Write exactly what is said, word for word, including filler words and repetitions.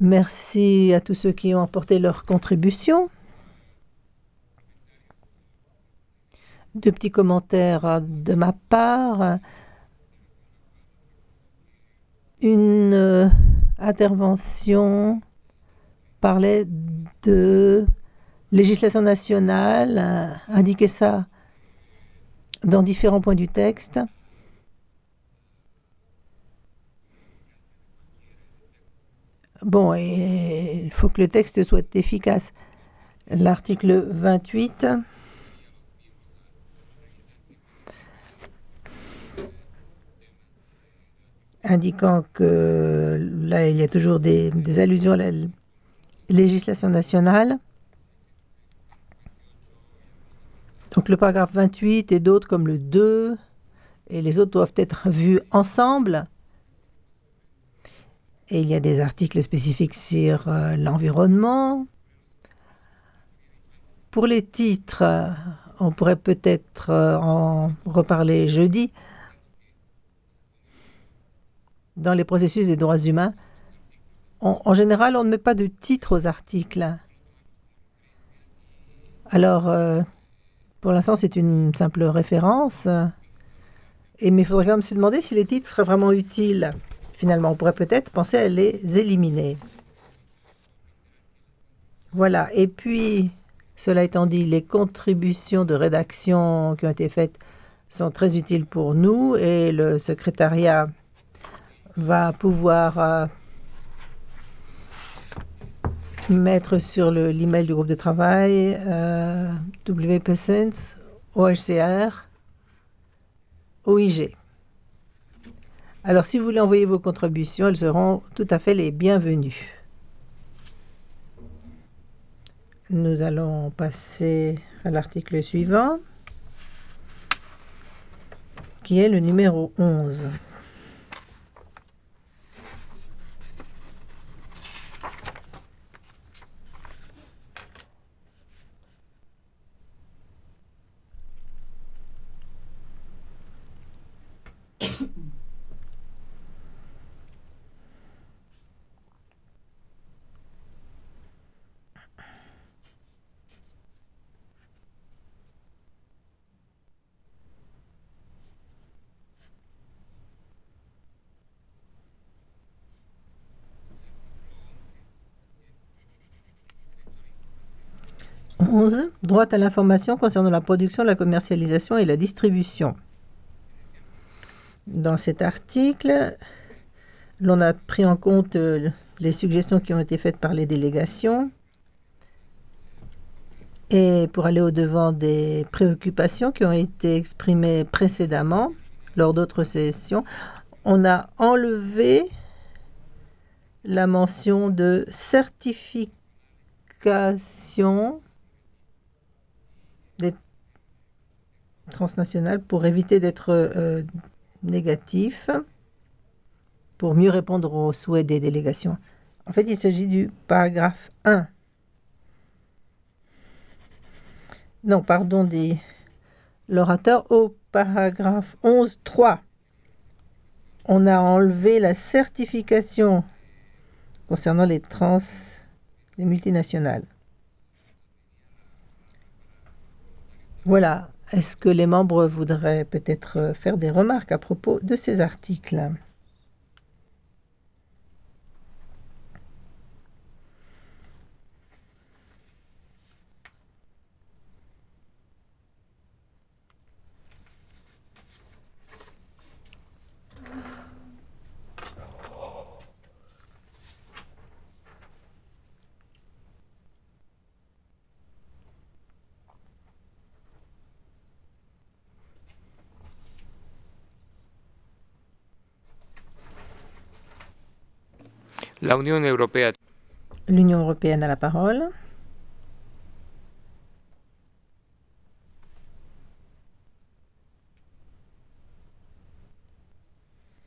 Merci à tous ceux qui ont apporté leur contribution. Deux petits commentaires de ma part. Une euh, intervention parlait de législation nationale, euh, indiquait ça dans différents points du texte. Bon, et il faut que le texte soit efficace. L'article vingt-huit indiquant que là, il y a toujours des, des allusions à la législation nationale. Donc le paragraphe vingt-huit et d'autres comme le deux et les autres doivent être vus ensemble. Et il y a des articles spécifiques sur euh, l'environnement. Pour les titres, euh, on pourrait peut-être euh, en reparler jeudi. Dans les processus des droits humains, on, en général, on ne met pas de titre aux articles. Alors, euh, pour l'instant, c'est une simple référence. Et, mais il faudrait quand même se demander si les titres seraient vraiment utiles. Finalement, on pourrait peut-être penser à les éliminer. Voilà. Et puis, cela étant dit, les contributions de rédaction qui ont été faites sont très utiles pour nous et le secrétariat va pouvoir euh, mettre sur l'email du groupe de travail euh, W P C E N S, O H C R, O I G. Alors, si vous voulez envoyer vos contributions, elles seront tout à fait les bienvenues. Nous allons passer à l'article suivant, qui est le numéro onze. onze. Droit à l'information concernant la production, la commercialisation et la distribution. Dans cet article, l'on a pris en compte euh, les suggestions qui ont été faites par les délégations. Et pour aller au-devant des préoccupations qui ont été exprimées précédemment lors d'autres sessions, on a enlevé la mention de certification des transnationales pour éviter d'être euh, négatif, pour mieux répondre aux souhaits des délégations. En fait, il s'agit du paragraphe un. Non, pardon, dit l'orateur, au paragraphe onze point trois. On a enlevé la certification concernant les trans, les multinationales. Voilà. Est-ce que les membres voudraient peut-être faire des remarques à propos de ces articles ? La Unión Europea. L'Union européenne a la parole.